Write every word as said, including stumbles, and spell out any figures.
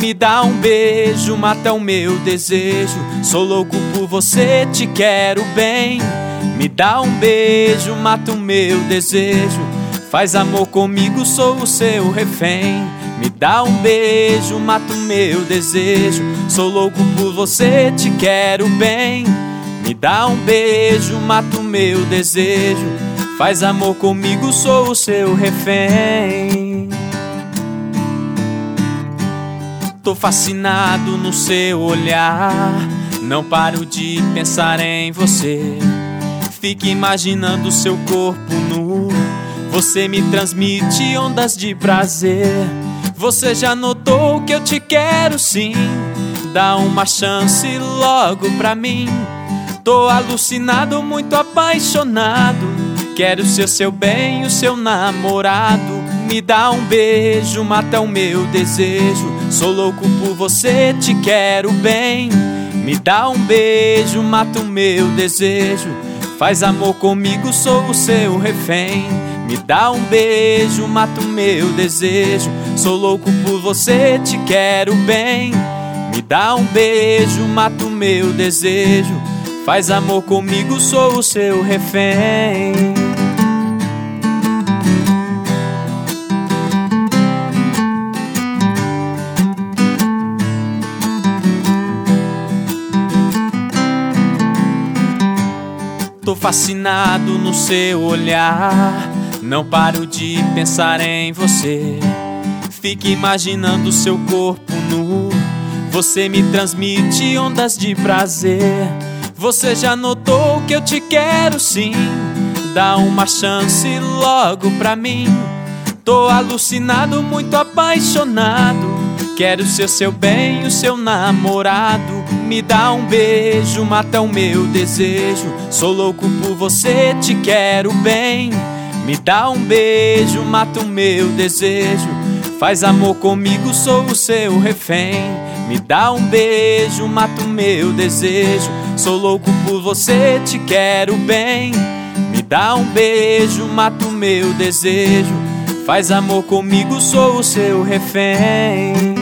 Me dá um beijo, mata o meu desejo. Sou louco por você, te quero bem. Me dá um beijo, mata o meu desejo. Faz amor comigo, sou o seu refém. Me dá um beijo, mata o meu desejo. Sou louco por você, te quero bem. Me dá um beijo, mata o meu desejo. Faz amor comigo, sou o seu refém. Tô fascinado no seu olhar, não paro de pensar em você. Fico imaginando seu corpo nu, você me transmite ondas de prazer. Você já notou que eu te quero sim, dá uma chance logo pra mim. Tô alucinado, muito apaixonado, quero ser seu bem, o seu namorado. Me dá um beijo, mata o meu desejo. Sou louco por você, te quero bem. Me dá um beijo, mata o meu desejo. Faz amor comigo, sou o seu refém. Me dá um beijo, mata o meu desejo. Sou louco por você, te quero bem. Me dá um beijo, mata o meu desejo. Faz amor comigo, sou o seu refém. Tô fascinado no seu olhar, não paro de pensar em você. Fico imaginando seu corpo nu, você me transmite ondas de prazer. Você já notou que eu te quero sim, dá uma chance logo pra mim. Tô alucinado, muito apaixonado, quero ser seu bem, o seu namorado. Me dá um beijo, mata o meu desejo. Sou louco por você, te quero bem. Me dá um beijo, mata o meu desejo. Faz amor comigo, sou o seu refém. Me dá um beijo, mata o meu desejo. Sou louco por você, te quero bem. Me dá um beijo, mata o meu desejo. Faz amor comigo, sou o seu refém.